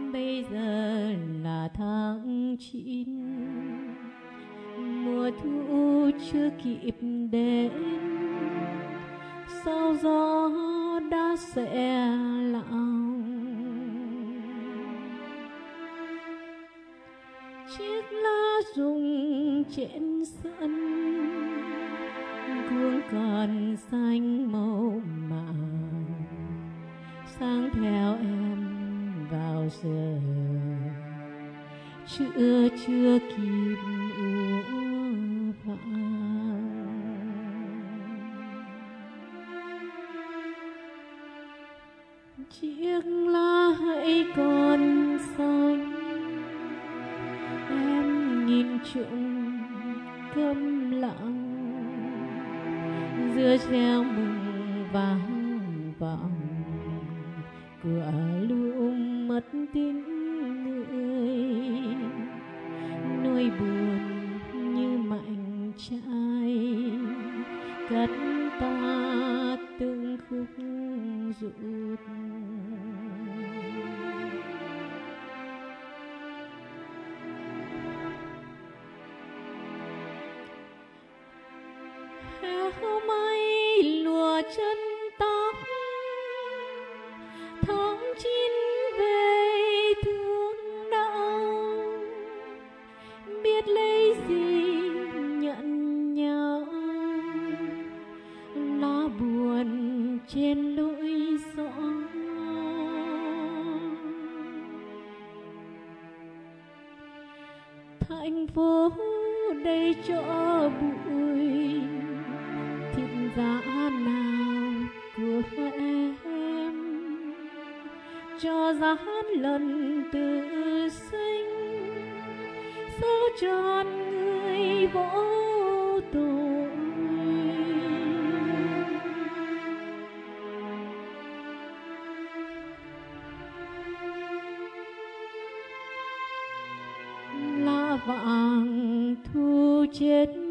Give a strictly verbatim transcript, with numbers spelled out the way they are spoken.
bây giờ là tháng chín, mùa thu chưa kịp đến, sau gió đã sẽ lặng. Chiếc lá rụng trên sân cuống còn xanh màu màng, sáng theo em vào giờ trưa chưa kịp úa vàng. Chiếc lá hãy còn xanh, em nhìn trụng câm lặng giữa treo mừng vang vọng của lũ mất tiếng người. Nỗi buồn như mảnh trai cắt ta từng khúc ruột. Héo mây lùa chân tóc, tháng chín về thương đau, biết lấy gì nhận nhau. Lá buồn trên lối gió, thành phố đầy chỗ bụi, thịt giá nào của em cho giá lần tự sinh, dấu tròn người vô tội. Lá vàng thu chết